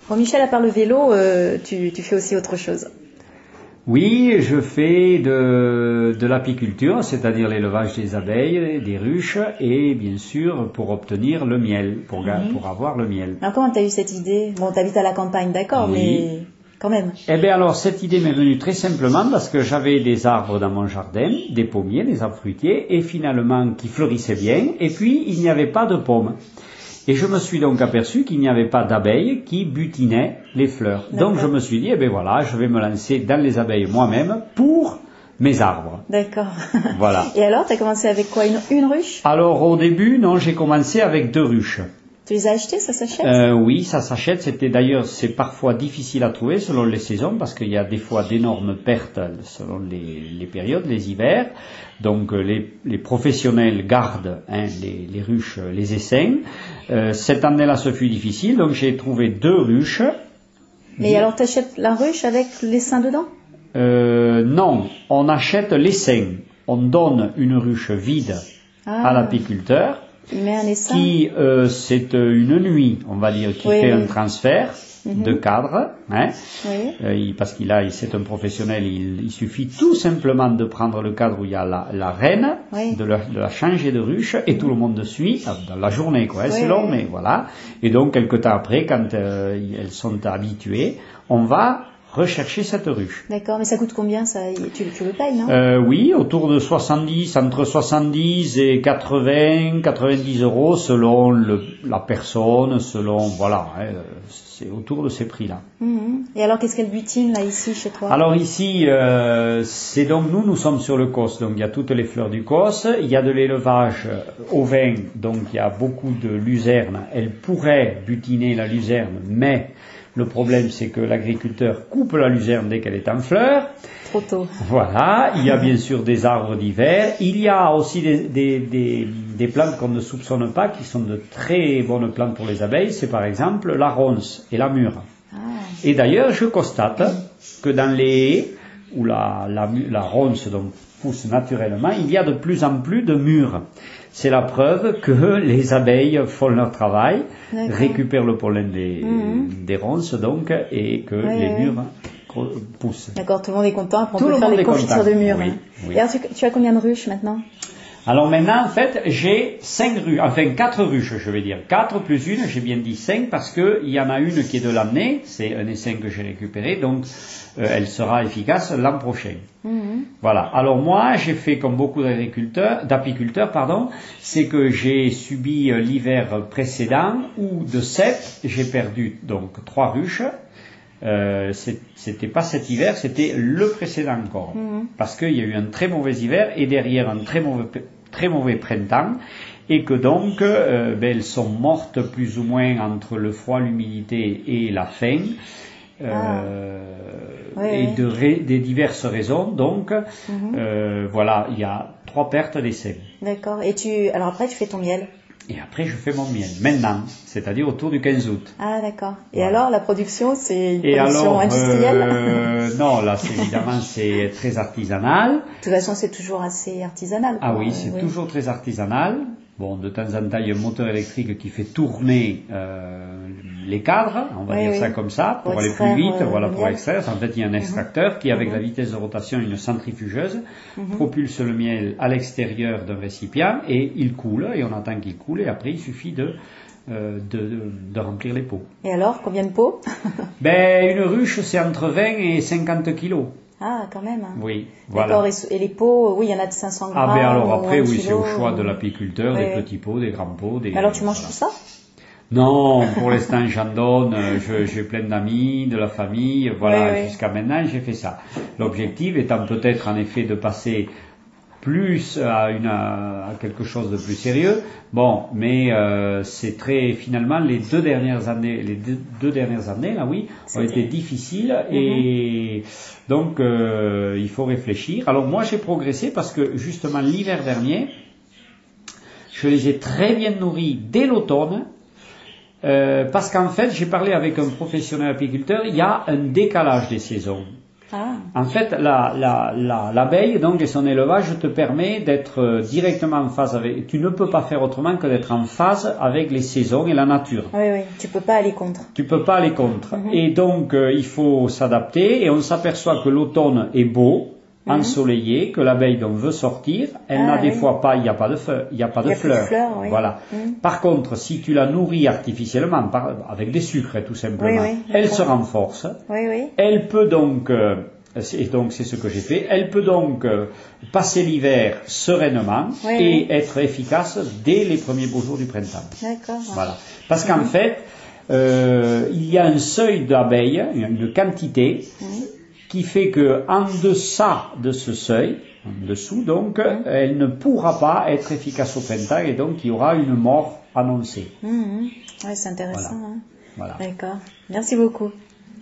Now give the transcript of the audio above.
Bon, Michel, à part le vélo, tu fais aussi autre chose. Oui, je fais de l'apiculture, c'est-à-dire l'élevage des abeilles, des ruches, et bien sûr pour obtenir le miel, pour avoir le miel. Alors comment tu as eu cette idée? Bon, tu habites à la campagne, d'accord, Oui. mais quand même. Eh bien alors, cette idée m'est venue très simplement parce que j'avais des arbres dans mon jardin, des pommiers, des arbres fruitiers, et finalement qui fleurissaient bien, et puis il n'y avait pas de pommes. Et je me suis donc aperçu qu'il n'y avait pas d'abeilles qui butinaient les fleurs. Donc je me suis dit, eh bien voilà, je vais me lancer dans les abeilles moi-même pour mes arbres. D'accord. Voilà. Et alors, tu as commencé avec quoi, une ruche? Alors au début, non, j'ai commencé avec 2 ruches. Tu les as achetées, ça s'achète? Oui, ça s'achète. C'est parfois difficile à trouver selon les saisons parce qu'il y a des fois d'énormes pertes selon les périodes, les hivers. Donc les professionnels gardent les ruches, les essaims. Cette année-là, ce fut difficile, donc j'ai trouvé 2 ruches. Mais alors, tu achètes la ruche avec l'essaim dedans? Non, on achète l'essaim. On donne une ruche vide à l'apiculteur. Il met un essaim. Qui, c'est une nuit, on va dire, qui fait un transfert de cadre, parce c'est un professionnel, il suffit tout simplement de prendre le cadre où il y a la reine, de la changer de ruche, et tout le monde suit, dans la journée, quoi, c'est long, mais voilà. Et donc, quelque temps après, quand elles sont habituées, on va rechercher cette ruche. D'accord, mais ça coûte combien ça? Tu le payes, non? Oui, autour de entre 70 et 80, 90 euros selon la personne, c'est autour de ces prix-là. Et alors, qu'est-ce qu'elle butine là, ici, chez toi? Alors ici, c'est donc nous sommes sur le COS, donc il y a toutes les fleurs du COS, il y a de l'élevage au vin, donc il y a beaucoup de luzerne. Elle pourrait butiner la luzerne, mais le problème, c'est que l'agriculteur coupe la luzerne dès qu'elle est en fleur. Trop tôt. Voilà. Il y a bien sûr des arbres d'hiver. Il y a aussi des plantes qu'on ne soupçonne pas, qui sont de très bonnes plantes pour les abeilles. C'est par exemple la ronce et la mûre. Et d'ailleurs, je constate que dans les haies, où la ronce donc pousse naturellement, il y a de plus en plus de mûres. C'est la preuve que les abeilles font leur travail, récupèrent le pollen des ronces donc, et que les mûres poussent. D'accord, tout le monde est content, après on peut faire les confitures de mûres. Oui. Et alors, tu as combien de ruches maintenant? Alors maintenant, en fait, j'ai 4 ruches, je vais dire. 4 plus une, j'ai bien dit 5, parce qu'il y en a une qui est de l'année, c'est un essaim que j'ai récupéré, donc elle sera efficace l'an prochain. Voilà. Alors moi, j'ai fait comme beaucoup d'apiculteurs, c'est que j'ai subi l'hiver précédent, où de 7, j'ai perdu donc 3 ruches. C'était pas cet hiver, c'était le précédent encore. Parce qu'il y a eu un très mauvais hiver et derrière un très mauvais printemps, et que donc elles sont mortes plus ou moins entre le froid, l'humidité et la faim. Des diverses raisons, donc voilà, il y a 3 pertes d'essais. D'accord, alors après tu fais ton miel? Et après je fais mon miel, maintenant, c'est-à-dire autour du 15 août. Ah d'accord, et alors la production, c'est une production industrielle? Non, là évidemment c'est très artisanal. De toute façon c'est toujours assez artisanal. Ah oui, c'est toujours très artisanal. Bon, de temps en temps, il y a un moteur électrique qui fait tourner les cadres, on va dire ça comme ça, pour aller plus vite, pour extraire. En fait, il y a un extracteur qui, avec la vitesse de rotation, une centrifugeuse, propulse le miel à l'extérieur d'un récipient et il coule, et on attend qu'il coule, et après, il suffit de remplir les pots. Et alors, combien de pots? Une ruche, c'est entre 20 et 50 kilos. Ah, quand même. Oui, voilà. D'accord, et les pots, oui, il y en a de 500 grammes. Ah, alors après, oui, c'est au choix de l'apiculteur, des petits pots, des grands pots. Alors, tu manges tout ça? Non, pour l'instant, j'en donne, j'ai plein d'amis, de la famille, jusqu'à maintenant, j'ai fait ça. L'objectif étant peut-être, en effet, de passer plus à quelque chose de plus sérieux. Bon, mais c'est finalement les deux dernières années là, oui, ont été difficiles, et donc il faut réfléchir. Alors moi j'ai progressé parce que justement l'hiver dernier, je les ai très bien nourris dès l'automne. Parce qu'en fait, j'ai parlé avec un professionnel apiculteur, il y a un décalage des saisons. En fait, l'abeille, donc, et son élevage te permet d'être directement en phase avec, tu ne peux pas faire autrement que d'être en phase avec les saisons et la nature. Oui, tu peux pas aller contre. Tu peux pas aller contre. Et donc, il faut s'adapter, et on s'aperçoit que l'automne est beau, ensoleillé, que l'abeille donc veut sortir, elle n'a des fois pas, il n'y a pas de fleurs, voilà. Par contre, si tu la nourris artificiellement, avec des sucres tout simplement, elle se renforce, elle peut donc, et donc c'est ce que j'ai fait, elle peut donc passer l'hiver sereinement et être efficace dès les premiers beaux jours du printemps. D'accord. Voilà. Parce qu'en fait, il y a un seuil d'abeilles, une quantité, qui fait que en deçà de ce seuil, en dessous donc, elle ne pourra pas être efficace au printemps et donc il y aura une mort annoncée. Oui, c'est intéressant. Voilà. D'accord. Merci beaucoup.